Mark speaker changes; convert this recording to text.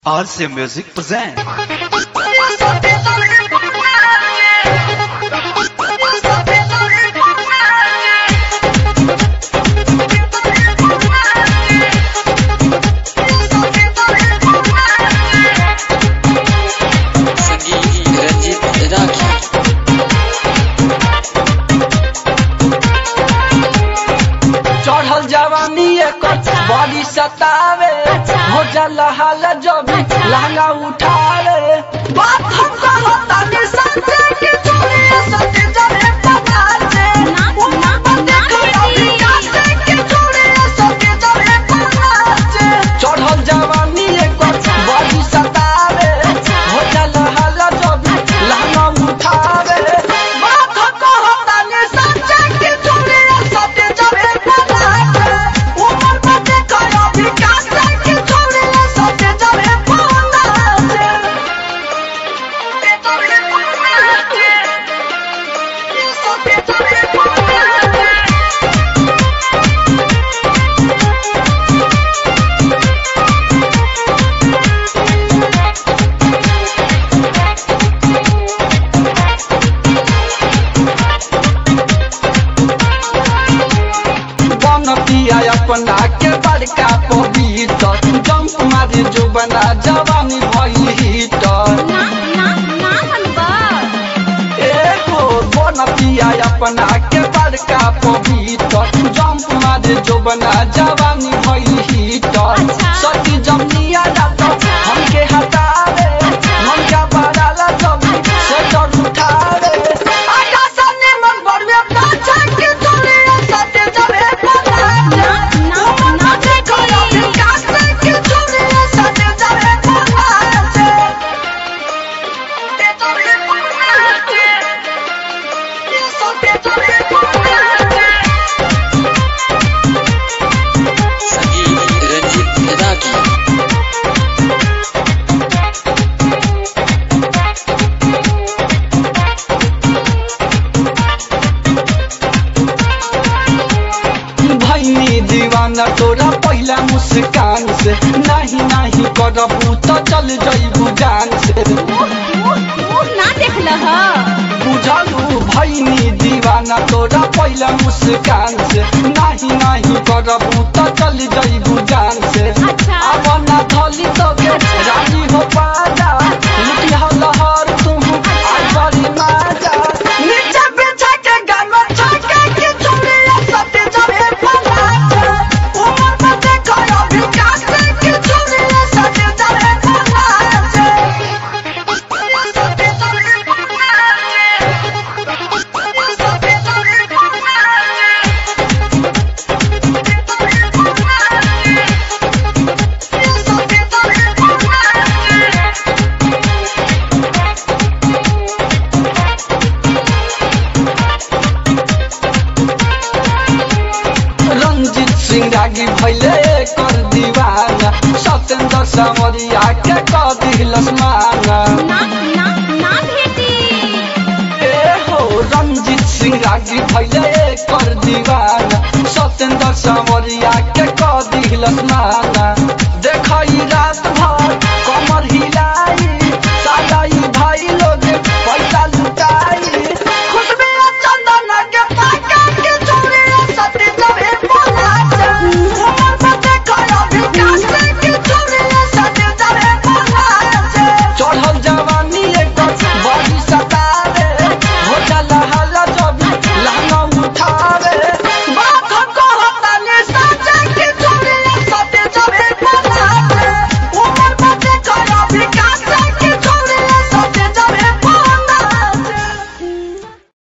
Speaker 1: RC Music present.
Speaker 2: चढ़ल जवानी बड़ी सतावे हो जाला हाल जब लहंगा उठावे बात हम कहता नि सच्चे के चोरी सच्चे जरे पता से उम्र बंदे खराबी कासे के चोरी सच्चे जरे पता से चढ़ल जवानी बड़ी सतावे हो जाला हाल जब लहंगा उठावे बात हम कहता नि सच्चे के चोरी सच्चे जरे पता से उम्र बंदे खराबी कासे के चोरी सच्चे जरे पता से बनतिया अपना के बड़का पवित्र जंप मारी जो बना जवानी भइल हीटर एगो बनतिया अपना के बड़का पवित्र जंप मारी जो बना जवानी भइल हीटर सती जमनिया जात हमके हटावे मन का बड़ाला जब से डर उठावे आजा सामने मन बड़वे पाछा के चोरी सते जबे दीवाना तोरा पहला मुस्कान से नहीं नहीं करबू तो चल जइबू जान से
Speaker 3: ना देखलह
Speaker 2: बुझलू भैनी दीवाना तोरा पहला मुस्कान से नहीं नहीं करबू तो चल जइबू जान से
Speaker 3: अच्छा।
Speaker 2: अब ना धली तोके रानी हो पाजा लुटी हो लहर तू आज बड़ी माजा नीचे बिछा के गाना छाके के चोरी सते जबे फला उमर बंदे खराबी कासे के चोरी सते जबे फला रंजित सिंह रागी भैले कर दीवाना सत्येंद्र सावरिया के कह दिलस माना
Speaker 3: ना भेटी
Speaker 2: ए हो रंजित सिंह रागी भैले कर दीवाना सत्येंद्र सावरिया के कह दिलस माना